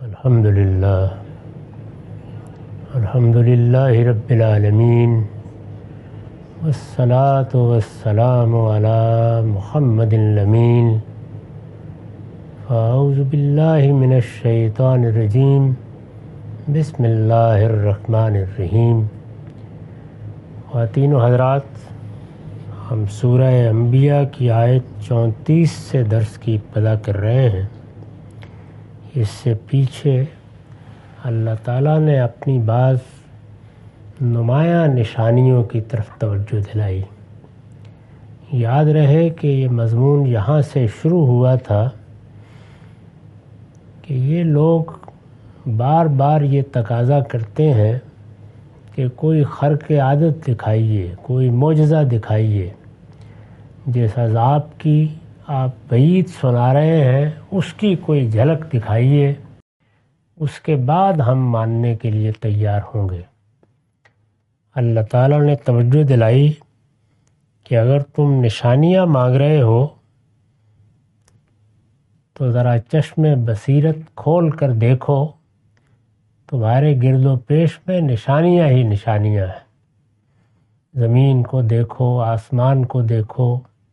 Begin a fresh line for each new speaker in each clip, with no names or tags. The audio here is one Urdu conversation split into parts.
الحمدللہ رب العالمین والصلاة والسلام علی محمد الامین فاعوذ باللہ من الشیطان الرجیم بسم اللہ الرحمن الرحیم۔ خواتین و حضرات، ہم سورہ انبیاء کی آیت 34 سے درس کی ابتدا کر رہے ہیں۔ اس سے پیچھے اللہ تعالیٰ نے اپنی بعض نمایاں نشانیوں کی طرف توجہ دلائی۔ یاد رہے کہ یہ مضمون یہاں سے شروع ہوا تھا کہ یہ لوگ بار بار یہ تقاضا کرتے ہیں کہ کوئی خرق عادت دکھائیے، کوئی معجزہ دکھائیے، جس عذاب کی آپ وعید سنا رہے ہیں اس کی کوئی جھلک دکھائیے، اس کے بعد ہم ماننے کے لیے تیار ہوں گے۔ اللہ تعالیٰ نے توجہ دلائی کہ اگر تم نشانیاں مانگ رہے ہو تو ذرا چشم بصیرت کھول کر دیکھو، تمہارے گرد و پیش میں نشانیاں ہی نشانیاں ہیں۔ زمین کو دیکھو، آسمان کو دیکھو،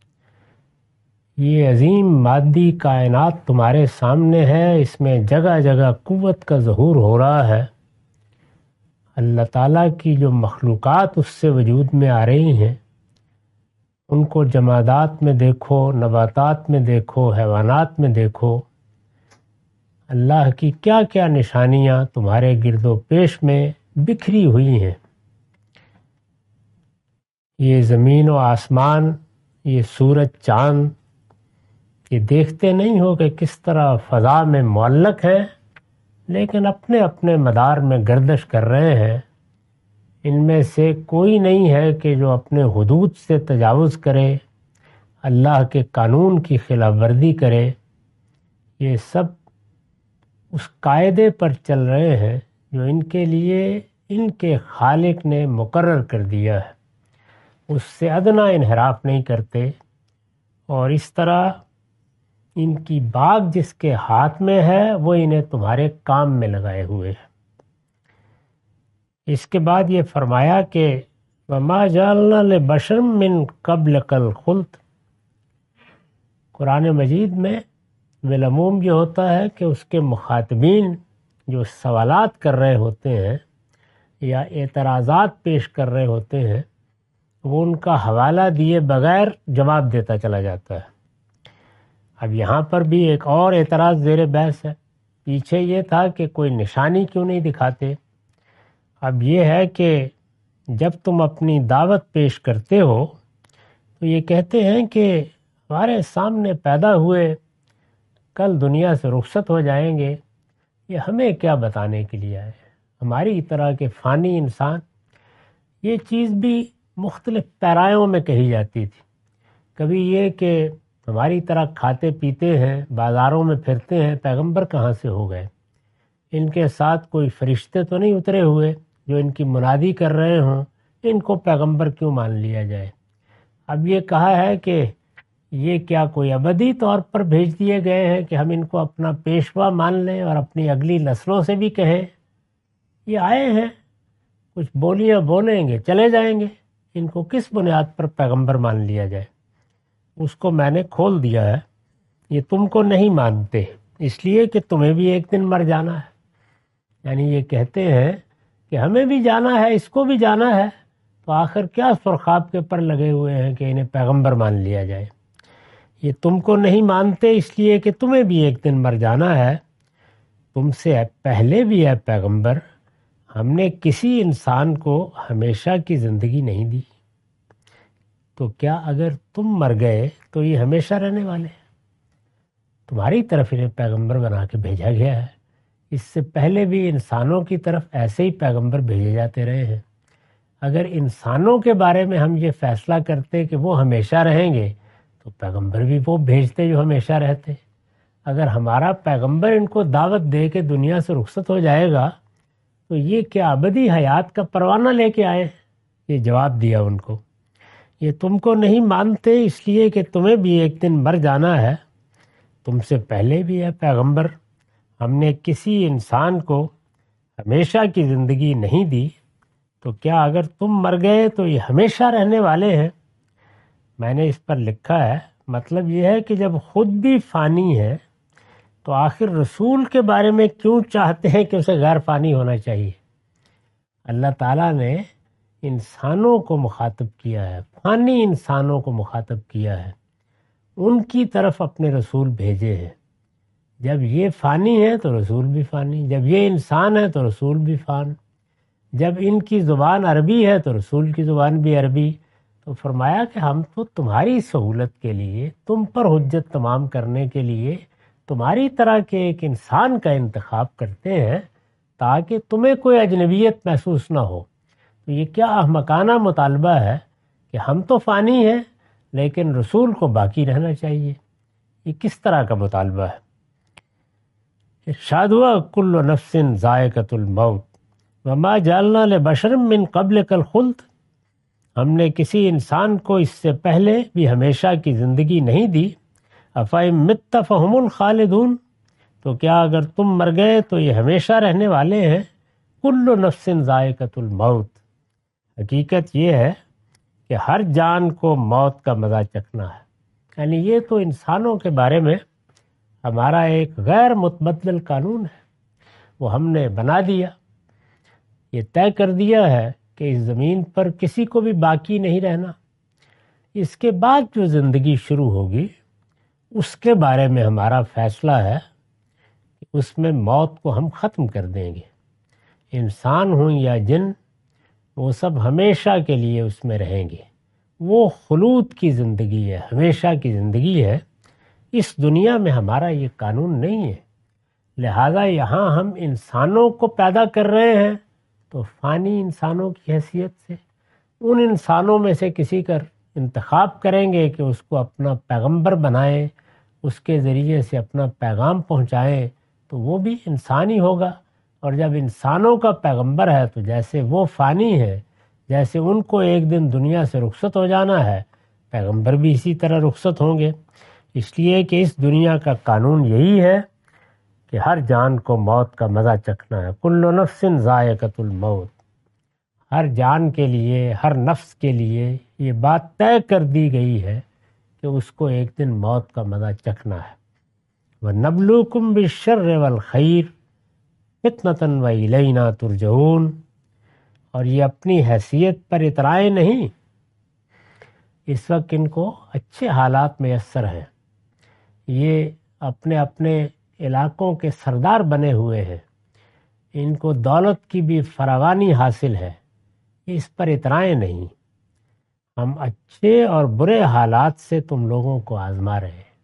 یہ عظیم مادی کائنات تمہارے سامنے ہے، اس میں جگہ جگہ قوت کا ظہور ہو رہا ہے۔ اللہ تعالیٰ کی جو مخلوقات اس سے وجود میں آ رہی ہیں، ان کو جمادات میں دیکھو، نباتات میں دیکھو، حیوانات میں دیکھو، اللہ کی کیا کیا نشانیاں تمہارے گرد و پیش میں بکھری ہوئی ہیں۔ یہ زمین و آسمان، یہ سورج چاند، یہ دیکھتے نہیں ہو کہ کس طرح فضا میں معلق ہیں، لیکن اپنے اپنے مدار میں گردش کر رہے ہیں۔ ان میں سے کوئی نہیں ہے کہ جو اپنے حدود سے تجاوز کرے، اللہ کے قانون کی خلاف ورزی کرے۔ یہ سب اس قاعدے پر چل رہے ہیں جو ان کے لیے ان کے خالق نے مقرر کر دیا ہے، اس سے ادنا انحراف نہیں کرتے، اور اس طرح ان کی باغ جس کے ہاتھ میں ہے وہ انہیں تمہارے کام میں لگائے ہوئے ہے۔ اس کے بعد یہ فرمایا کہ وَمَا جَعَلْنَا لِبَشَرٍ مِّن قَبْلِكَ الْخُلْدَ۔ قرآن مجید میں بالعموم یہ ہوتا ہے کہ اس کے مخاطبین جو سوالات کر رہے ہوتے ہیں یا اعتراضات پیش کر رہے ہوتے ہیں، وہ ان کا حوالہ دیے بغیر جواب دیتا چلا جاتا ہے۔ اب یہاں پر بھی ایک اور اعتراض زیر بحث ہے۔ پیچھے یہ تھا کہ کوئی نشانی کیوں نہیں دکھاتے، اب یہ ہے کہ جب تم اپنی دعوت پیش کرتے ہو تو یہ کہتے ہیں کہ ہمارے سامنے پیدا ہوئے، کل دنیا سے رخصت ہو جائیں گے، یہ ہمیں کیا بتانے کے لیے آئے۔ ہماری طرح کے فانی انسان، یہ چیز بھی مختلف پیرایوں میں کہی جاتی تھی۔ کبھی یہ کہ ہماری طرح کھاتے پیتے ہیں، بازاروں میں پھرتے ہیں، پیغمبر کہاں سے ہو گئے؟ ان کے ساتھ کوئی فرشتے تو نہیں اترے ہوئے جو ان کی منادی کر رہے ہوں، ان کو پیغمبر کیوں مان لیا جائے؟ اب یہ کہا ہے کہ یہ کیا کوئی ابدی طور پر بھیج دیے گئے ہیں کہ ہم ان کو اپنا پیشوا مان لیں اور اپنی اگلی نسلوں سے بھی کہیں یہ آئے ہیں، کچھ بولیاں بولیں گے چلے جائیں گے، ان کو کس بنیاد پر پیغمبر مان لیا جائے؟ اس کو میں نے کھول دیا ہے، یہ تم کو نہیں مانتے اس لیے کہ تمہیں بھی ایک دن مر جانا ہے۔ یعنی یہ کہتے ہیں کہ ہمیں بھی جانا ہے، اس کو بھی جانا ہے، تو آخر کیا سرخاب کے پر لگے ہوئے ہیں کہ انہیں پیغمبر مان لیا جائے؟ یہ تم کو نہیں مانتے اس لیے کہ تمہیں بھی ایک دن مر جانا ہے۔ تم سے پہلے بھی ہے پیغمبر، ہم نے کسی انسان کو ہمیشہ کی زندگی نہیں دی، تو کیا اگر تم مر گئے تو یہ ہمیشہ رہنے والے ہیں؟ تمہاری طرف انہیں پیغمبر بنا کے بھیجا گیا ہے۔ اس سے پہلے بھی انسانوں کی طرف ایسے ہی پیغمبر بھیجے جاتے رہے ہیں۔ اگر انسانوں کے بارے میں ہم یہ فیصلہ کرتے کہ وہ ہمیشہ رہیں گے تو پیغمبر بھی وہ بھیجتے جو ہمیشہ رہتے۔ اگر ہمارا پیغمبر ان کو دعوت دے کے دنیا سے رخصت ہو جائے گا تو یہ کیا ابدی حیات کا پروانہ لے کے آئے؟ یہ جواب دیا ان کو، یہ تم کو نہیں مانتے اس لیے کہ تمہیں بھی ایک دن مر جانا ہے، تم سے پہلے بھی ہے پیغمبر، ہم نے کسی انسان کو ہمیشہ کی زندگی نہیں دی تو کیا اگر تم مر گئے تو یہ ہمیشہ رہنے والے ہیں؟ میں نے اس پر لکھا ہے، مطلب یہ ہے کہ جب خود بھی فانی ہے تو آخر رسول کے بارے میں کیوں چاہتے ہیں کہ اسے غیر فانی ہونا چاہیے؟ اللہ تعالیٰ نے انسانوں کو مخاطب کیا ہے، فانی انسانوں کو مخاطب کیا ہے، ان کی طرف اپنے رسول بھیجے ہیں۔ جب یہ فانی ہے تو رسول بھی فانی، جب یہ انسان ہے تو رسول بھی فان، جب ان کی زبان عربی ہے تو رسول کی زبان بھی عربی۔ تو فرمایا کہ ہم تو تمہاری سہولت کے لیے، تم پر حجت تمام کرنے کے لیے تمہاری طرح کے ایک انسان کا انتخاب کرتے ہیں تاکہ تمہیں کوئی اجنبیت محسوس نہ ہو۔ تو یہ کیا احمقانہ مطالبہ ہے کہ ہم تو فانی ہیں لیکن رسول کو باقی رہنا چاہیے؟ یہ کس طرح کا مطالبہ ہے؟ ارشاد ہوا کل نفس ذائقۃ الموت وما جعلنا لبشر من قبلک الخلد، ہم نے کسی انسان کو اس سے پہلے بھی ہمیشہ کی زندگی نہیں دی، افئن مت فہم الخالدون، تو کیا اگر تم مر گئے تو یہ ہمیشہ رہنے والے ہیں۔ کل نفس ذائقۃ الموت، حقیقت یہ ہے کہ ہر جان کو موت کا مزہ چکھنا ہے۔ یعنی یہ تو انسانوں کے بارے میں ہمارا ایک غیر متبدل قانون ہے، وہ ہم نے بنا دیا، یہ طے کر دیا ہے کہ اس زمین پر کسی کو بھی باقی نہیں رہنا۔ اس کے بعد جو زندگی شروع ہوگی اس کے بارے میں ہمارا فیصلہ ہے کہ اس میں موت کو ہم ختم کر دیں گے۔ انسان ہوں یا جن، وہ سب ہمیشہ کے لیے اس میں رہیں گے۔ وہ خلود کی زندگی ہے، ہمیشہ کی زندگی ہے۔ اس دنیا میں ہمارا یہ قانون نہیں ہے، لہذا یہاں ہم انسانوں کو پیدا کر رہے ہیں تو فانی انسانوں کی حیثیت سے ان انسانوں میں سے کسی کا انتخاب کریں گے کہ اس کو اپنا پیغمبر بنائیں، اس کے ذریعے سے اپنا پیغام پہنچائیں، تو وہ بھی انسان ہی ہوگا۔ اور جب انسانوں کا پیغمبر ہے تو جیسے وہ فانی ہے، جیسے ان کو ایک دن دنیا سے رخصت ہو جانا ہے، پیغمبر بھی اسی طرح رخصت ہوں گے۔ اس لیے کہ اس دنیا کا قانون یہی ہے کہ ہر جان کو موت کا مزہ چکھنا ہے۔ کل نفس ذائقۃ الموت، ہر جان کے لیے، ہر نفس کے لیے یہ بات طے کر دی گئی ہے کہ اس کو ایک دن موت کا مزہ چکھنا ہے۔ وَنَبْلُوكُمْ بِالشَّرِّ وَالْخَيْرِ فِتْنَةً وَإِلَيْنَا تُرْجَعُونَ، اور یہ اپنی حیثیت پر اترائے نہیں، اس وقت ان کو اچھے حالات میسر ہیں، یہ اپنے اپنے علاقوں کے سردار بنے ہوئے ہیں، ان کو دولت کی بھی فراوانی حاصل ہے، اس پر اترائے نہیں، ہم اچھے اور برے حالات سے تم لوگوں کو آزما رہے ہیں۔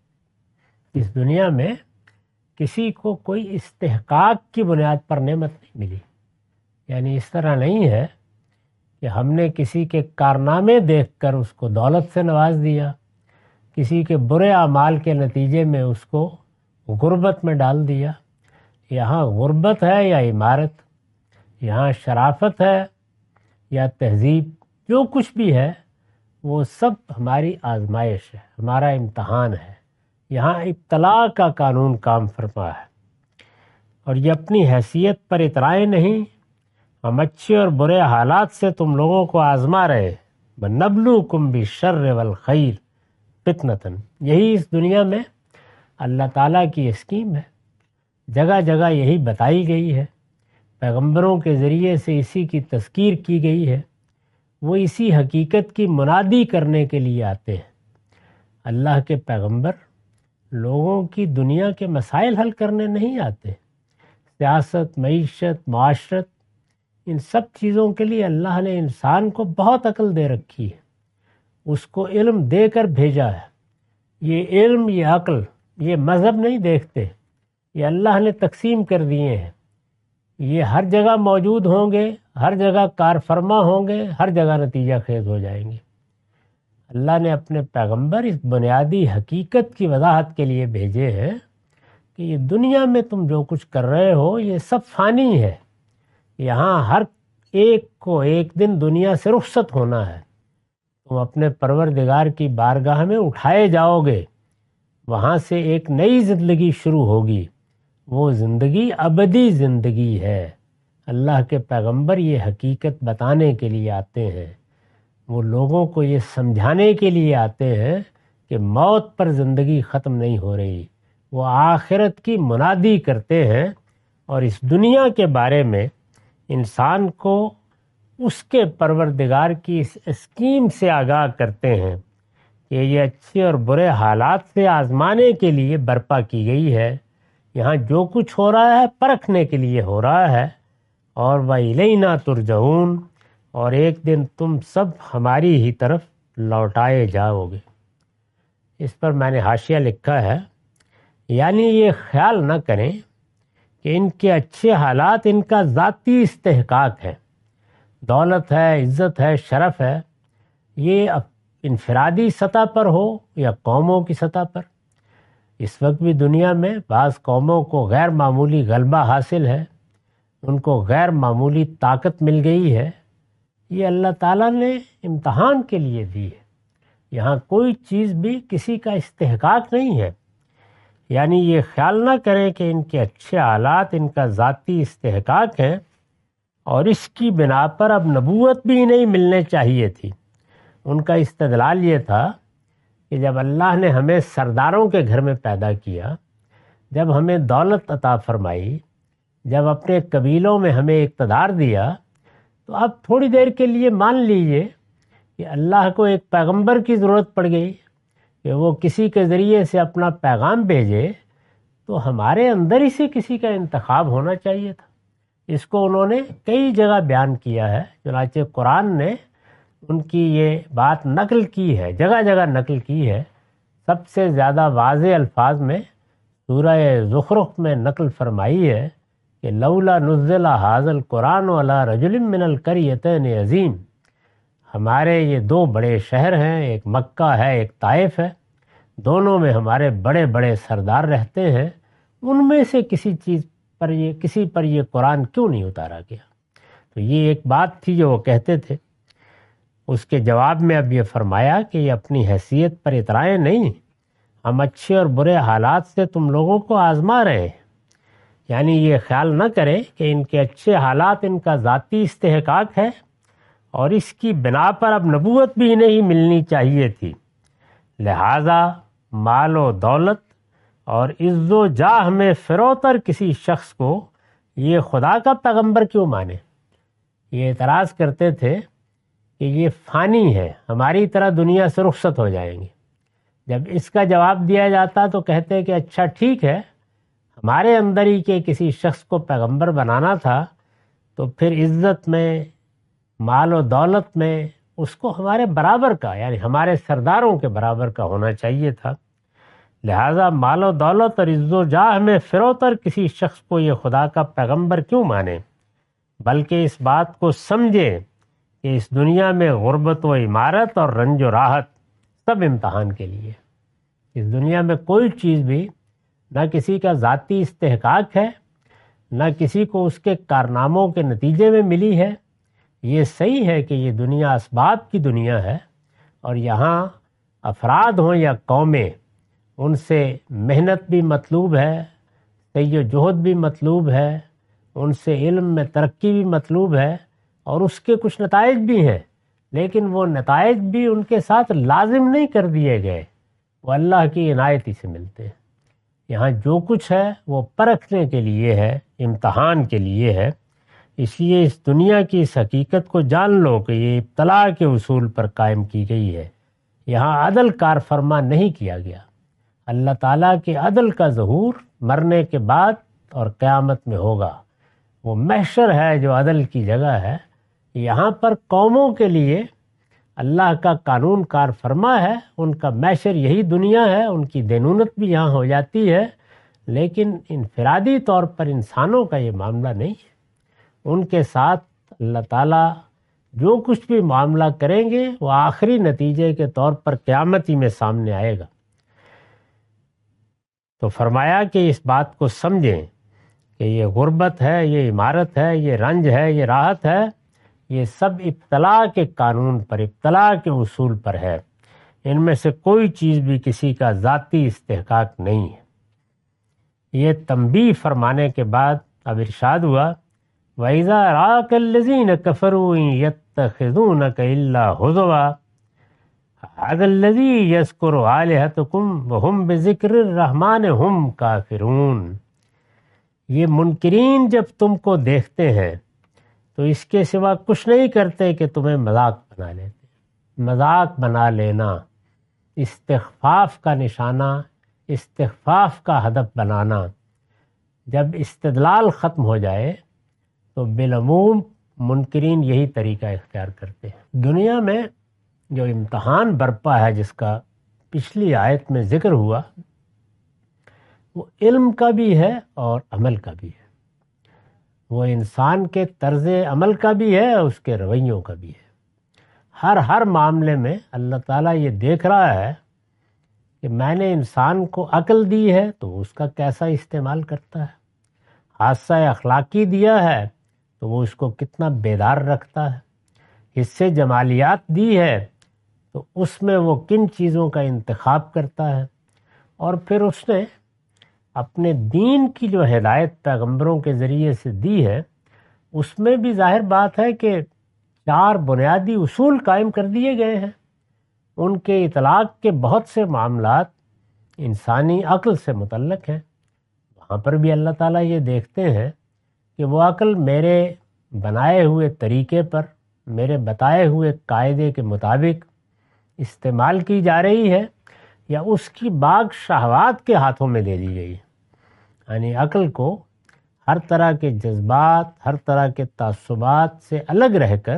اس دنیا میں کسی کو کوئی استحقاق کی بنیاد پر نعمت نہیں ملی، یعنی اس طرح نہیں ہے کہ ہم نے کسی کے کارنامے دیکھ کر اس کو دولت سے نواز دیا، کسی کے برے اعمال کے نتیجے میں اس کو غربت میں ڈال دیا۔ یہاں غربت ہے یا عمارت، یہاں شرافت ہے یا تہذیب، جو کچھ بھی ہے وہ سب ہماری آزمائش ہے، ہمارا امتحان ہے۔ یہاں ابتلا کا قانون کام فرما ہے، اور یہ اپنی حیثیت پر اترائے نہیں، ہم اچھے اور برے حالات سے تم لوگوں کو آزما رہے۔ وَنَبْلُوكُمْ بِالشَّرِّ وَالْخَيْرِ فِتْنَةً، یہی اس دنیا میں اللہ تعالیٰ کی اسکیم ہے، جگہ جگہ یہی بتائی گئی ہے، پیغمبروں کے ذریعے سے اسی کی تذکیر کی گئی ہے، وہ اسی حقیقت کی منادی کرنے کے لیے آتے ہیں۔ اللہ کے پیغمبر لوگوں کی دنیا کے مسائل حل کرنے نہیں آتے، سیاست، معیشت، معاشرت، ان سب چیزوں کے لیے اللہ نے انسان کو بہت عقل دے رکھی ہے، اس کو علم دے کر بھیجا ہے۔ یہ علم، یہ عقل، یہ مذہب نہیں دیکھتے، یہ اللہ نے تقسیم کر دیے ہیں، یہ ہر جگہ موجود ہوں گے، ہر جگہ کار فرما ہوں گے، ہر جگہ نتیجہ خیز ہو جائیں گے۔ اللہ نے اپنے پیغمبر اس بنیادی حقیقت کی وضاحت کے لیے بھیجے ہیں کہ یہ دنیا میں تم جو کچھ کر رہے ہو یہ سب فانی ہے، یہاں ہر ایک کو ایک دن دنیا سے رخصت ہونا ہے، تم اپنے پروردگار کی بارگاہ میں اٹھائے جاؤ گے، وہاں سے ایک نئی زندگی شروع ہوگی، وہ زندگی ابدی زندگی ہے۔ اللہ کے پیغمبر یہ حقیقت بتانے کے لیے آتے ہیں، وہ لوگوں کو یہ سمجھانے کے لیے آتے ہیں کہ موت پر زندگی ختم نہیں ہو رہی۔ وہ آخرت کی منادی کرتے ہیں اور اس دنیا کے بارے میں انسان کو اس کے پروردگار کی اس اسکیم سے آگاہ کرتے ہیں کہ یہ اچھے اور برے حالات سے آزمانے کے لیے برپا کی گئی ہے۔ یہاں جو کچھ ہو رہا ہے پرکھنے کے لیے ہو رہا ہے، اور وَإِلَيْنَا تُرْجَعُونَ، اور ایک دن تم سب ہماری ہی طرف لوٹائے جاؤ گے۔ اس پر میں نے حاشیہ لکھا ہے، یعنی یہ خیال نہ کریں کہ ان کے اچھے حالات ان کا ذاتی استحقاق ہے، دولت ہے، عزت ہے، شرف ہے، یہ انفرادی سطح پر ہو یا قوموں کی سطح پر۔ اس وقت بھی دنیا میں بعض قوموں کو غیر معمولی غلبہ حاصل ہے، ان کو غیر معمولی طاقت مل گئی ہے، یہ اللہ تعالیٰ نے امتحان کے لیے دی ہے۔ یہاں کوئی چیز بھی کسی کا استحقاق نہیں ہے، یعنی یہ خیال نہ کریں کہ ان کے اچھے حالات ان کا ذاتی استحقاق ہے اور اس کی بنا پر اب نبوت بھی نہیں ملنے چاہیے تھی۔ ان کا استدلال یہ تھا کہ جب اللہ نے ہمیں سرداروں کے گھر میں پیدا کیا، جب ہمیں دولت عطا فرمائی، جب اپنے قبیلوں میں ہمیں اقتدار دیا، تو اب تھوڑی دیر کے لیے مان لیجئے کہ اللہ کو ایک پیغمبر کی ضرورت پڑ گئی کہ وہ کسی کے ذریعے سے اپنا پیغام بھیجے، تو ہمارے اندر ہی سے کسی کا انتخاب ہونا چاہیے تھا۔ اس کو انہوں نے کئی جگہ بیان کیا ہے، چنانچہ قرآن نے ان کی یہ بات نقل کی ہے، جگہ جگہ نقل کی ہے۔ سب سے زیادہ واضح الفاظ میں سورہ زخرف میں نقل فرمائی ہے کہ لولا نزل ھذا القرآن علی رجل من القریتین عظیم، ہمارے یہ دو بڑے شہر ہیں، ایک مکہ ہے ایک طائف ہے، دونوں میں ہمارے بڑے بڑے سردار رہتے ہیں، ان میں سے کسی پر یہ قرآن کیوں نہیں اتارا گیا؟ تو یہ ایک بات تھی جو وہ کہتے تھے۔ اس کے جواب میں اب یہ فرمایا کہ یہ اپنی حیثیت پر اترائیں نہیں، ہم اچھے اور برے حالات سے تم لوگوں کو آزما رہے ہیں، یعنی یہ خیال نہ کریں کہ ان کے اچھے حالات ان کا ذاتی استحقاق ہے اور اس کی بنا پر اب نبوت بھی نہیں ملنی چاہیے تھی، لہٰذا مال و دولت اور عز و جاہ میں فروتر کسی شخص کو یہ خدا کا پیغمبر کیوں مانے؟ یہ اعتراض کرتے تھے کہ یہ فانی ہے، ہماری طرح دنیا سے رخصت ہو جائیں گے۔ جب اس کا جواب دیا جاتا تو کہتے کہ اچھا ٹھیک ہے، ہمارے اندر ہی کے کسی شخص کو پیغمبر بنانا تھا تو پھر عزت میں، مال و دولت میں اس کو ہمارے برابر کا، یعنی ہمارے سرداروں کے برابر کا ہونا چاہیے تھا، لہٰذا مال و دولت اور عز و جاہ میں فروتر کسی شخص کو یہ خدا کا پیغمبر کیوں مانے، بلکہ اس بات کو سمجھے کہ اس دنیا میں غربت و عمارت اور رنج و راحت سب امتحان کے لیے۔ اس دنیا میں کوئی چیز بھی نہ کسی کا ذاتی استحقاق ہے، نہ کسی کو اس کے کارناموں کے نتیجے میں ملی ہے۔ یہ صحیح ہے کہ یہ دنیا اسباب کی دنیا ہے، اور یہاں افراد ہوں یا قومیں، ان سے محنت بھی مطلوب ہے، سعی و جہد بھی مطلوب ہے، ان سے علم میں ترقی بھی مطلوب ہے، اور اس کے کچھ نتائج بھی ہیں، لیکن وہ نتائج بھی ان کے ساتھ لازم نہیں کر دیے گئے، وہ اللہ کی عنایت ہی سے ملتے ہیں۔ یہاں جو کچھ ہے وہ پرکھنے کے لیے ہے، امتحان کے لیے ہے، اس لیے اس دنیا کی اس حقیقت کو جان لو کہ یہ ابتلاء کے اصول پر قائم کی گئی ہے، یہاں عدل کار فرما نہیں کیا گیا۔ اللہ تعالیٰ کے عدل کا ظہور مرنے کے بعد اور قیامت میں ہوگا، وہ محشر ہے جو عدل کی جگہ ہے۔ یہاں پر قوموں کے لیے اللہ کا قانون کار فرما ہے، ان کا محشر یہی دنیا ہے، ان کی دینونت بھی یہاں ہو جاتی ہے، لیکن انفرادی طور پر انسانوں کا یہ معاملہ نہیں ہے۔ ان کے ساتھ اللہ تعالیٰ جو کچھ بھی معاملہ کریں گے وہ آخری نتیجے کے طور پر قیامت ہی میں سامنے آئے گا۔ تو فرمایا کہ اس بات کو سمجھیں کہ یہ غربت ہے، یہ عمارت ہے، یہ رنج ہے، یہ راحت ہے، یہ سب ابتلاء کے قانون پر، ابتلاء کے اصول پر ہے، ان میں سے کوئی چیز بھی کسی کا ذاتی استحقاق نہیں ہے۔ یہ تنبیہ فرمانے کے بعد اب ارشاد ہوا وَإِذَا رَآكَ الَّذِينَ كَفَرُوا يَتَّخِذُونَكَ إِلَّا هُزُوًا هَذَا الَّذِي يَذْكُرُ آلِهَتَكُمْ وَهُمْ بِذِكْرِ الرَّحْمَنِ هُمْ كَافِرُونَ۔ یہ منکرین جب تم کو دیکھتے ہیں تو اس کے سوا کچھ نہیں کرتے کہ تمہیں مذاق بنا لیتے۔ مذاق بنا لینا استخفاف کا نشانہ، استخفاف کا ہدف بنانا۔ جب استدلال ختم ہو جائے تو بالعموم منکرین یہی طریقہ اختیار کرتے ہیں۔ دنیا میں جو امتحان برپا ہے جس کا پچھلی آیت میں ذکر ہوا، وہ علم کا بھی ہے اور عمل کا بھی ہے، وہ انسان کے طرز عمل کا بھی ہے اور اس کے رویوں کا بھی ہے۔ ہر معاملے میں اللہ تعالیٰ یہ دیکھ رہا ہے کہ میں نے انسان کو عقل دی ہے تو اس کا کیسا استعمال کرتا ہے، حادثہ اخلاقی دیا ہے تو وہ اس کو کتنا بیدار رکھتا ہے، حصے جمالیات دی ہے تو اس میں وہ کن چیزوں کا انتخاب کرتا ہے، اور پھر اس نے اپنے دین کی جو ہدایت پیغمبروں کے ذریعے سے دی ہے اس میں بھی ظاہر بات ہے کہ 4 بنیادی اصول قائم کر دیے گئے ہیں۔ ان کے اطلاق کے بہت سے معاملات انسانی عقل سے متعلق ہیں، وہاں پر بھی اللہ تعالیٰ یہ دیکھتے ہیں کہ وہ عقل میرے بنائے ہوئے طریقے پر، میرے بتائے ہوئے قاعدے کے مطابق استعمال کی جا رہی ہے یا اس کی باغ شہوات کے ہاتھوں میں دے دی گئی ہے۔ یعنی عقل کو ہر طرح کے جذبات، ہر طرح کے تعصبات سے الگ رہ کر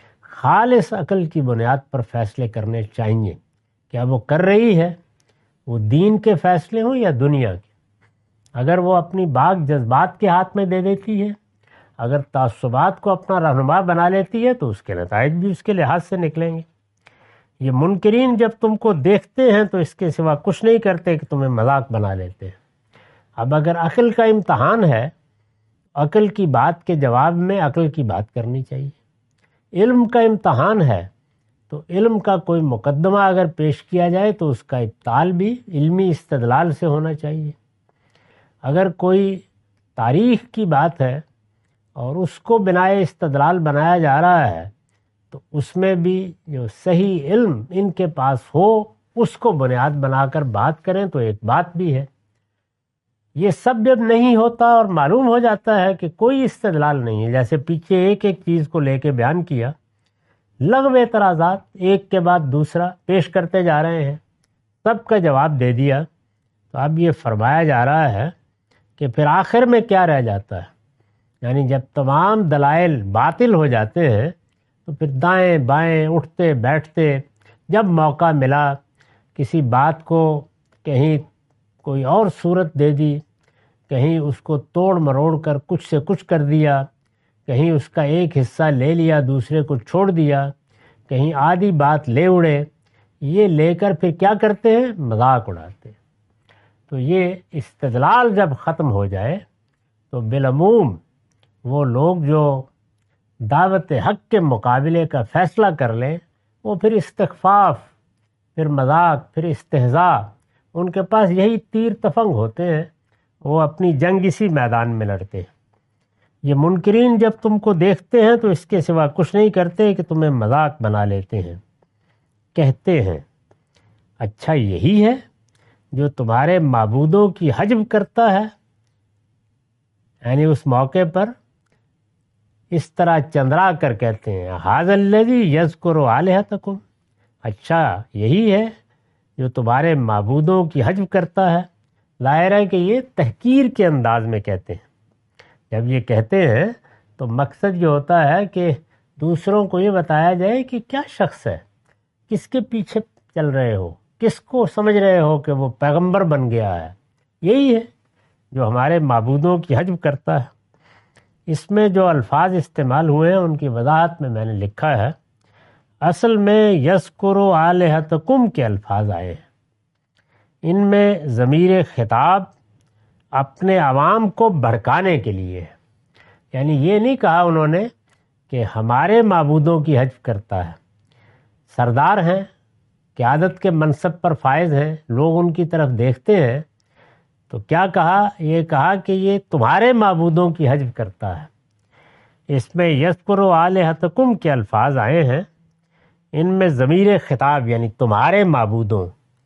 خالص عقل کی بنیاد پر فیصلے کرنے چاہیے۔ کیا وہ کر رہی ہے، وہ دین کے فیصلے ہوں یا دنیا کے؟ اگر وہ اپنی باغ جذبات کے ہاتھ میں دے دیتی ہے، اگر تعصبات کو اپنا رہنما بنا لیتی ہے تو اس کے نتائج بھی اس کے لحاظ سے نکلیں گے۔ یہ منکرین جب تم کو دیکھتے ہیں تو اس کے سوا کچھ نہیں کرتے کہ تمہیں مذاق بنا لیتے ہیں۔ اب اگر عقل کا امتحان ہے، عقل کی بات کے جواب میں عقل کی بات کرنی چاہیے۔ علم کا امتحان ہے تو علم کا کوئی مقدمہ اگر پیش کیا جائے تو اس کا ابطال بھی علمی استدلال سے ہونا چاہیے۔ اگر کوئی تاریخ کی بات ہے اور اس کو بنائے استدلال بنایا جا رہا ہے تو اس میں بھی جو صحیح علم ان کے پاس ہو اس کو بنیاد بنا کر بات کریں تو ایک بات بھی ہے۔ یہ سب جب نہیں ہوتا اور معلوم ہو جاتا ہے کہ کوئی استدلال نہیں ہے، جیسے پیچھے ایک چیز کو لے کے بیان کیا، لغو اعتراضات ایک کے بعد دوسرا پیش کرتے جا رہے ہیں، سب کا جواب دے دیا، تو اب یہ فرمایا جا رہا ہے کہ پھر آخر میں کیا رہ جاتا ہے؟ یعنی جب تمام دلائل باطل ہو جاتے ہیں تو پھر دائیں بائیں اٹھتے بیٹھتے، جب موقع ملا کسی بات کو کہیں کوئی اور صورت دے دی، کہیں اس کو توڑ مروڑ کر کچھ سے کچھ کر دیا، کہیں اس کا ایک حصہ لے لیا دوسرے کو چھوڑ دیا، کہیں آدھی بات لے اڑے، یہ لے کر پھر کیا کرتے ہیں؟ مذاق اڑاتے ہیں۔ تو یہ استدلال جب ختم ہو جائے تو بالعموم وہ لوگ جو دعوت حق کے مقابلے کا فیصلہ کر لیں وہ پھر استخفاف، پھر مذاق، پھر استہزاء، ان کے پاس یہی تیر تفنگ ہوتے ہیں، وہ اپنی جنگ اسی میدان میں لڑتے ہیں۔ یہ منکرین جب تم کو دیکھتے ہیں تو اس کے سوا کچھ نہیں کرتے کہ تمہیں مذاق بنا لیتے ہیں، کہتے ہیں اچھا یہی ہے جو تمہارے معبودوں کی حجب کرتا ہے۔ یعنی اس موقع پر اس طرح چندرا کر کہتے ہیں ھذا الذی یذکر آلہتکم، اچھا یہی ہے جو تمہارے معبودوں کی حجب کرتا ہے۔ ظاہر ہے کہ یہ تحقیر کے انداز میں کہتے ہیں۔ جب یہ کہتے ہیں تو مقصد یہ ہوتا ہے کہ دوسروں کو یہ بتایا جائے کہ کیا شخص ہے، کس کے پیچھے چل رہے ہو، کس کو سمجھ رہے ہو کہ وہ پیغمبر بن گیا ہے، یہی ہے جو ہمارے معبودوں کی حجب کرتا ہے۔ اس میں جو الفاظ استعمال ہوئے ہیں ان کی وضاحت میں نے لکھا ہے، اصل میں یذکر آلہتکم کے الفاظ آئے ہیں، ان میں ضمیر خطاب اپنے عوام کو بھڑکانے کے لیے ہے۔ یعنی یہ نہیں کہا انہوں نے کہ ہمارے معبودوں کی حجب کرتا ہے، سردار ہیں، قیادت کے منصب پر فائز ہیں، لوگ ان کی طرف دیکھتے ہیں تو کیا کہا؟ یہ کہا کہ یہ تمہارے معبودوں کی حجب کرتا ہے۔ اس میں یذکر آلہتکم کے الفاظ آئے ہیں، ان میں ضمیر خطاب یعنی تمہارے معبودوں،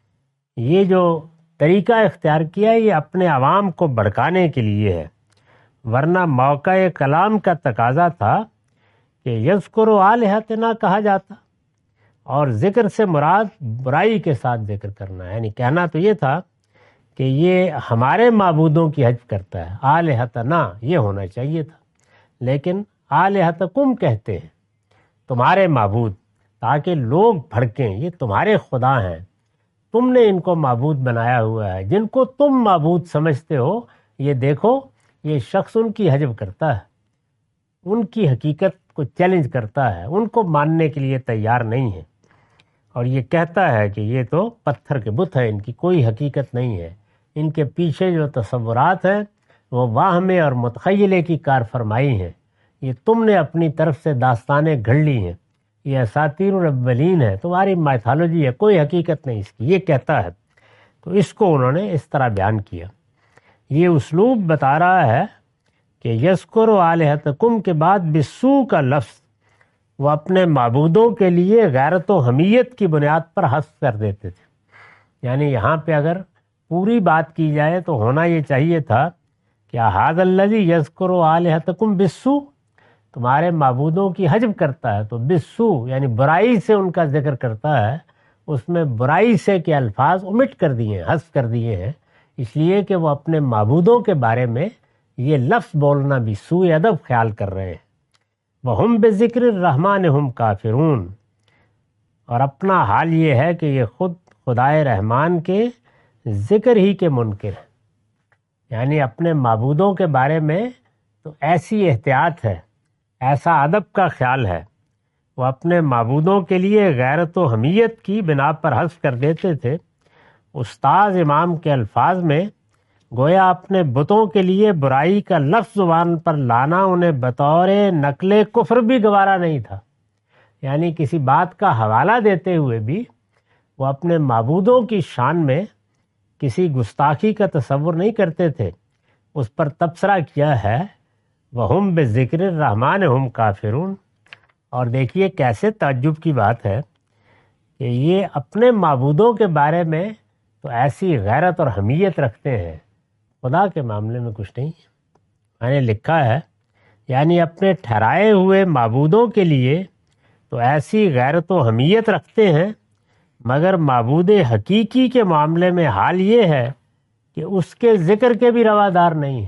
یہ جو طریقہ اختیار کیا ہے یہ اپنے عوام کو بھڑکانے کے لیے ہے، ورنہ موقع کلام کا تقاضا تھا کہ یذکر آلہتنا کہا جاتا، اور ذکر سے مراد برائی کے ساتھ ذکر کرنا ہے، یعنی کہنا تو یہ تھا کہ یہ ہمارے معبودوں کی حجب کرتا ہے، آلہتنا یہ ہونا چاہیے تھا، لیکن آلہتکم کہتے ہیں، تمہارے معبود، تاکہ لوگ بھڑکیں یہ تمہارے خدا ہیں، تم نے ان کو معبود بنایا ہوا ہے، جن کو تم معبود سمجھتے ہو یہ دیکھو یہ شخص ان کی حجب کرتا ہے، ان کی حقیقت کو چیلنج کرتا ہے، ان کو ماننے کے لیے تیار نہیں ہے، اور یہ کہتا ہے کہ یہ تو پتھر کے بت ہے، ان کی کوئی حقیقت نہیں ہے، ان کے پیچھے جو تصورات ہیں وہ واہمے اور متخیلے کی کار فرمائی ہیں، یہ تم نے اپنی طرف سے داستانیں گھڑ لی ہیں، یہ اساطیر الاولین ہے، تمہاری مائتھالوجی ہے، کوئی حقیقت نہیں اس کی، یہ کہتا ہے۔ تو اس کو انہوں نے اس طرح بیان کیا۔ یہ اسلوب بتا رہا ہے کہ یذکر آلہتکم کے بعد بسو کا لفظ وہ اپنے معبودوں کے لیے غیرت و حمیت کی بنیاد پر حذف کر دیتے تھے، یعنی یہاں پہ اگر پوری بات کی جائے تو ہونا یہ چاہیے تھا کہ ھذا الذی یذکر آلہتکم بالسوء، تمہارے معبودوں کی حجب کرتا ہے، تو بالسوء یعنی برائی سے ان کا ذکر کرتا ہے، اس میں برائی سے کے الفاظ omit کر دیے ہیں، حذف کر دیے ہیں، اس لیے کہ وہ اپنے معبودوں کے بارے میں یہ لفظ بولنا بھی سوء ادب خیال کر رہے ہیں۔ وَهُمْ بِذِكْرِ الرَّحْمَنِ هُمْ كَافِرُونَ، اور اپنا حال یہ ہے کہ یہ خود خدائے رحمان کے ذکر ہی کے منکر ہیں، یعنی اپنے معبودوں کے بارے میں تو ایسی احتیاط ہے، ایسا ادب کا خیال ہے، وہ اپنے معبودوں کے لیے غیرت و حمیت کی بنا پر حذف کر دیتے تھے۔ استاذ امام کے الفاظ میں گویا اپنے بتوں کے لیے برائی کا لفظ زبان پر لانا انہیں بطور نقل کفر بھی گوارا نہیں تھا، یعنی کسی بات کا حوالہ دیتے ہوئے بھی وہ اپنے معبودوں کی شان میں کسی گستاخی کا تصور نہیں کرتے تھے، اس پر تبصرہ کیا ہے وَهُمْ بِذِكْرِ الرَّحْمَنِ هُمْ كَافِرُونَ۔ اور دیکھیے کیسے تعجب کی بات ہے کہ یہ اپنے معبودوں کے بارے میں تو ایسی غیرت اور حمیت رکھتے ہیں، خدا کے معاملے میں کچھ نہیں۔ میں نے لکھا ہے یعنی اپنے ٹھہرائے ہوئے معبودوں کے لیے تو ایسی غیرت و حمیت رکھتے ہیں، مگر معبود حقیقی کے معاملے میں حال یہ ہے کہ اس کے ذکر کے بھی روادار نہیں ہیں۔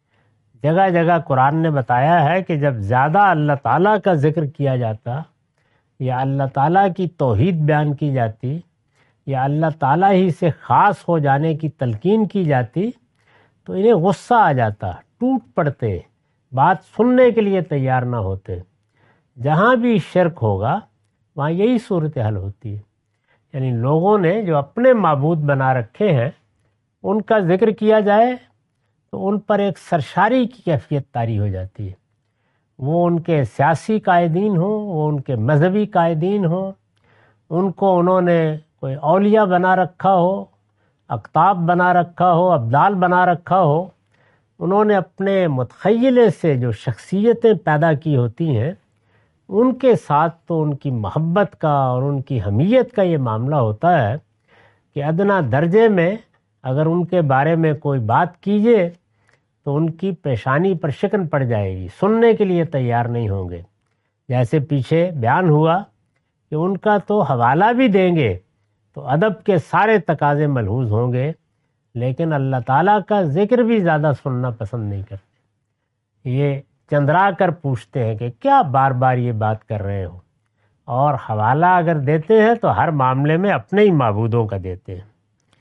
جگہ جگہ قرآن نے بتایا ہے کہ جب زیادہ اللہ تعالیٰ کا ذکر کیا جاتا یا اللہ تعالیٰ کی توحید بیان کی جاتی یا اللہ تعالیٰ ہی سے خاص ہو جانے کی تلقین کی جاتی تو انہیں غصہ آ جاتا، ٹوٹ پڑتے، بات سننے کے لیے تیار نہ ہوتے۔ جہاں بھی شرک ہوگا وہاں یہی صورتحال ہوتی ہے، یعنی لوگوں نے جو اپنے معبود بنا رکھے ہیں ان کا ذکر کیا جائے تو ان پر ایک سرشاری کی کیفیت طاری ہو جاتی ہے، وہ ان کے سیاسی قائدین ہوں، وہ ان کے مذہبی قائدین ہوں، ان کو انہوں نے کوئی اولیاء بنا رکھا ہو، اقطاب بنا رکھا ہو، ابدال بنا رکھا ہو، انہوں نے اپنے متخیلے سے جو شخصیتیں پیدا کی ہوتی ہیں ان کے ساتھ تو ان کی محبت کا اور ان کی حمیت کا یہ معاملہ ہوتا ہے کہ ادنا درجے میں اگر ان کے بارے میں کوئی بات کیجیے تو ان کی پیشانی پر شکن پڑ جائے گی، سننے کے لیے تیار نہیں ہوں گے۔ جیسے پیچھے بیان ہوا کہ ان کا تو حوالہ بھی دیں گے تو ادب کے سارے تقاضے ملحوظ ہوں گے، لیکن اللہ تعالیٰ کا ذکر بھی زیادہ سننا پسند نہیں کرتے۔ یہ چندرا کر پوچھتے ہیں کہ کیا بار بار یہ بات کر رہے ہو، اور حوالہ اگر دیتے ہیں تو ہر معاملے میں اپنے ہی معبودوں کا دیتے ہیں۔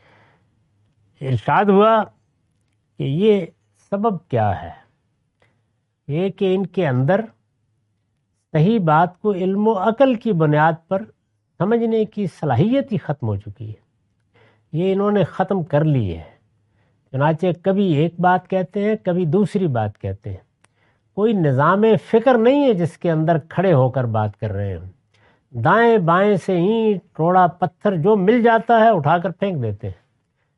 ارشاد ہوا کہ یہ سبب کیا ہے، یہ کہ ان کے اندر صحیح بات کو علم و عقل کی بنیاد پر سمجھنے کی صلاحیت ہی ختم ہو چکی ہے، یہ انہوں نے ختم کر لی ہے۔ چنانچہ کبھی ایک بات کہتے ہیں، کبھی دوسری بات کہتے ہیں، کوئی نظام فکر نہیں ہے جس کے اندر کھڑے ہو کر بات کر رہے ہیں، دائیں بائیں سے اینٹ روڑا پتھر جو مل جاتا ہے اٹھا کر پھینک دیتے ہیں،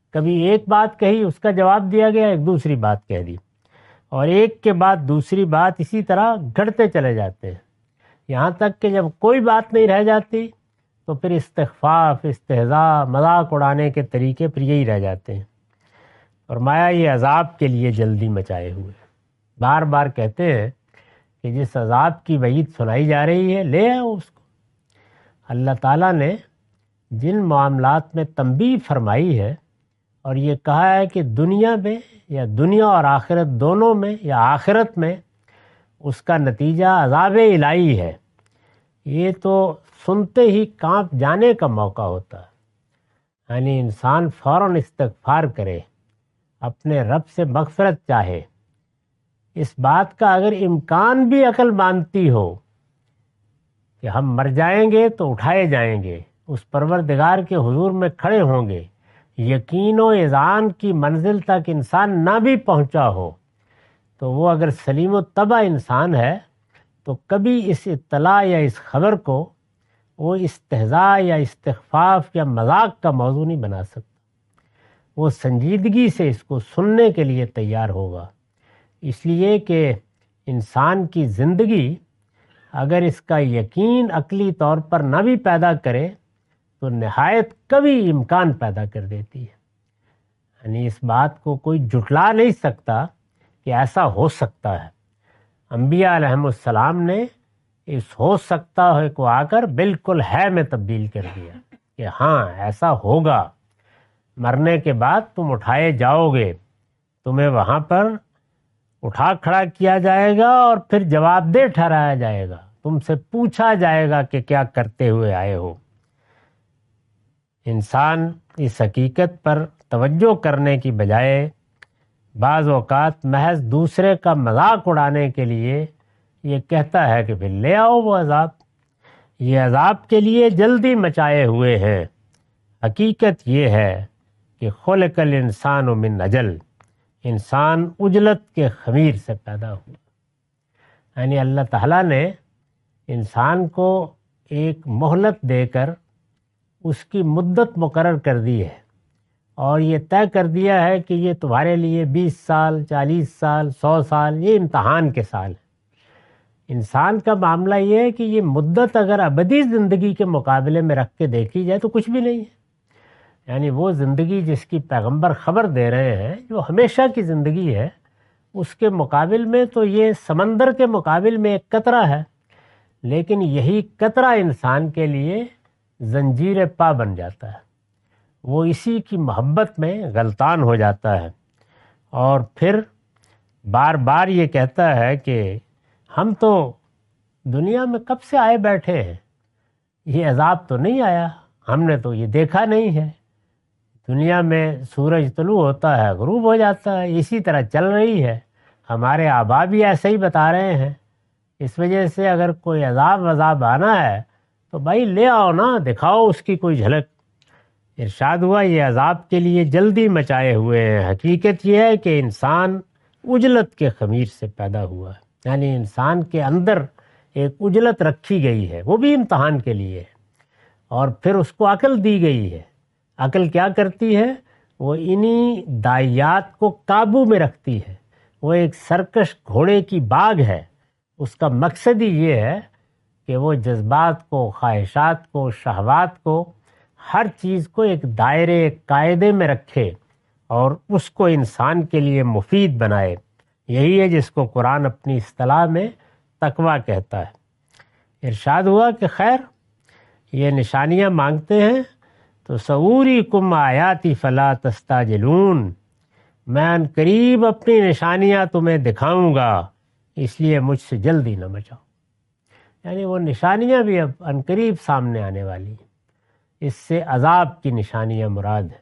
کبھی ایک بات کہی، اس کا جواب دیا گیا، ایک دوسری بات کہہ دی، اور ایک کے بعد دوسری بات اسی طرح گھڑتے چلے جاتے ہیں، یہاں تک کہ جب کوئی بات نہیں رہ جاتی تو پھر استخفاف، استہزاء، مذاق اڑانے کے طریقے پھر یہی رہ جاتے ہیں۔ فرمایا یہ عذاب کے لیے جلدی مچائے ہوئے، بار بار کہتے ہیں کہ جس عذاب کی وعید سنائی جا رہی ہے لے آؤ اس کو۔ اللہ تعالیٰ نے جن معاملات میں تنبیہ فرمائی ہے اور یہ کہا ہے کہ دنیا میں یا دنیا اور آخرت دونوں میں یا آخرت میں اس کا نتیجہ عذاب الہی ہے، یہ تو سنتے ہی کانپ جانے کا موقع ہوتا ہے۔ یعنی انسان فوراً استغفار کرے، اپنے رب سے مغفرت چاہے۔ اس بات کا اگر امکان بھی عقل مانتی ہو کہ ہم مر جائیں گے تو اٹھائے جائیں گے، اس پروردگار کے حضور میں کھڑے ہوں گے، یقین و اذعان کی منزل تک انسان نہ بھی پہنچا ہو تو وہ اگر سلیم و طبع انسان ہے تو کبھی اس اطلاع یا اس خبر کو وہ استہزاء یا استخفاف یا مذاق کا موضوع نہیں بنا سکتا، وہ سنجیدگی سے اس کو سننے کے لیے تیار ہوگا، اس لیے کہ انسان کی زندگی اگر اس کا یقین عقلی طور پر نہ بھی پیدا کرے تو نہایت کبھی امکان پیدا کر دیتی ہے۔ یعنی اس بات کو کوئی جھٹلا نہیں سکتا کہ ایسا ہو سکتا ہے۔ انبیاء علیہم السلام نے اس ہو سکتا ہے کو آ کر بالکل ہے میں تبدیل کر دیا کہ ہاں ایسا ہوگا، مرنے کے بعد تم اٹھائے جاؤ گے، تمہیں وہاں پر اٹھا کھڑا کیا جائے گا اور پھر جواب دہ ٹھہرایا جائے گا، تم سے پوچھا جائے گا کہ کیا کرتے ہوئے آئے ہو۔ انسان اس حقیقت پر توجہ کرنے کی بجائے بعض اوقات محض دوسرے کا مذاق اڑانے کے لیے یہ کہتا ہے کہ پھر لے آؤ وہ عذاب، یہ عذاب کے لیے جلدی مچائے ہوئے ہیں۔ حقیقت یہ ہے کہ خلق الانسان من اجل، انسان عجلت کے خمیر سے پیدا ہوا۔ یعنی اللہ تعالیٰ نے انسان کو ایک مہلت دے کر اس کی مدت مقرر کر دی ہے اور یہ طے کر دیا ہے کہ یہ تمہارے لیے 20 سال، 40 سال، 100 سال یہ امتحان کے سال ہیں۔ انسان کا معاملہ یہ ہے کہ یہ مدت اگر ابدی زندگی کے مقابلے میں رکھ کے دیکھی جائے تو کچھ بھی نہیں ہے۔ یعنی وہ زندگی جس کی پیغمبر خبر دے رہے ہیں، جو ہمیشہ کی زندگی ہے، اس کے مقابل میں تو یہ سمندر کے مقابل میں ایک قطرہ ہے، لیکن یہی قطرہ انسان کے لیے زنجیر پا بن جاتا ہے، وہ اسی کی محبت میں غلطان ہو جاتا ہے اور پھر بار بار یہ کہتا ہے کہ ہم تو دنیا میں کب سے آئے بیٹھے ہیں، یہ عذاب تو نہیں آیا، ہم نے تو یہ دیکھا نہیں ہے۔ دنیا میں سورج طلوع ہوتا ہے، غروب ہو جاتا ہے، اسی طرح چل رہی ہے، ہمارے آبا بھی ایسے ہی بتا رہے ہیں، اس وجہ سے اگر کوئی عذاب آنا ہے تو بھائی لے آؤ نا، دکھاؤ اس کی کوئی جھلک۔ ارشاد ہوا یہ عذاب کے لیے جلدی مچائے ہوئے ہیں۔ حقیقت یہ ہے کہ انسان عجلت کے خمیر سے پیدا ہوا ہے، یعنی انسان کے اندر ایک عجلت رکھی گئی ہے، وہ بھی امتحان کے لیے ہے، اور پھر اس کو عقل دی گئی ہے۔ عقل کیا کرتی ہے؟ وہ انہی داعیات کو قابو میں رکھتی ہے۔ وہ ایک سرکش گھوڑے کی باغ ہے، اس کا مقصد ہی یہ ہے کہ وہ جذبات کو، خواہشات کو، شہوات کو، ہر چیز کو ایک دائرے، ایک قاعدے میں رکھے اور اس کو انسان کے لیے مفید بنائے۔ یہی ہے جس کو قرآن اپنی اصطلاح میں تقویٰ کہتا ہے۔ ارشاد ہوا کہ خیر یہ نشانیاں مانگتے ہیں تو سوریکم آیاتی فلا تستعجلون، میں ان قریب اپنی نشانیاں تمہیں دکھاؤں گا، اس لیے مجھ سے جلدی نہ مچاؤ۔ یعنی وہ نشانیاں بھی اب ان قریب سامنے آنے والی ہیں۔ اس سے عذاب کی نشانیاں مراد ہیں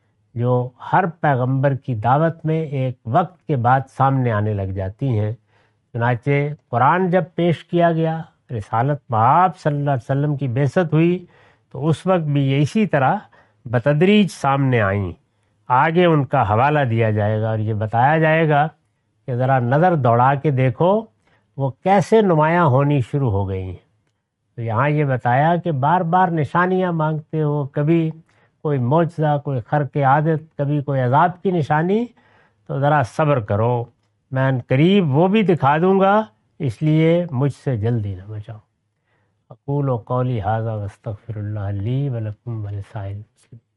جو ہر پیغمبر کی دعوت میں ایک وقت کے بعد سامنے آنے لگ جاتی ہیں۔ چنانچہ قرآن جب پیش کیا گیا، رسالت بآب صلی اللہ علیہ وسلم کی بعثت ہوئی تو اس وقت بھی یہ اسی طرح بتدریج سامنے آئیں۔ آگے ان کا حوالہ دیا جائے گا اور یہ بتایا جائے گا کہ ذرا نظر دوڑا کے دیکھو وہ کیسے نمایاں ہونی شروع ہو گئی ہیں۔ تو یہاں یہ بتایا کہ بار بار نشانیاں مانگتے ہو، کبھی کوئی معجزہ، کوئی خرق عادت، کبھی کوئی عذاب کی نشانی، تو ذرا صبر کرو، میں ان قریب وہ بھی دکھا دوں گا، اس لیے مجھ سے جلدی نہ بچاؤ۔ اقول قولی ھذا واستغفر اللہ لی ولکم ولسائر المسلمین۔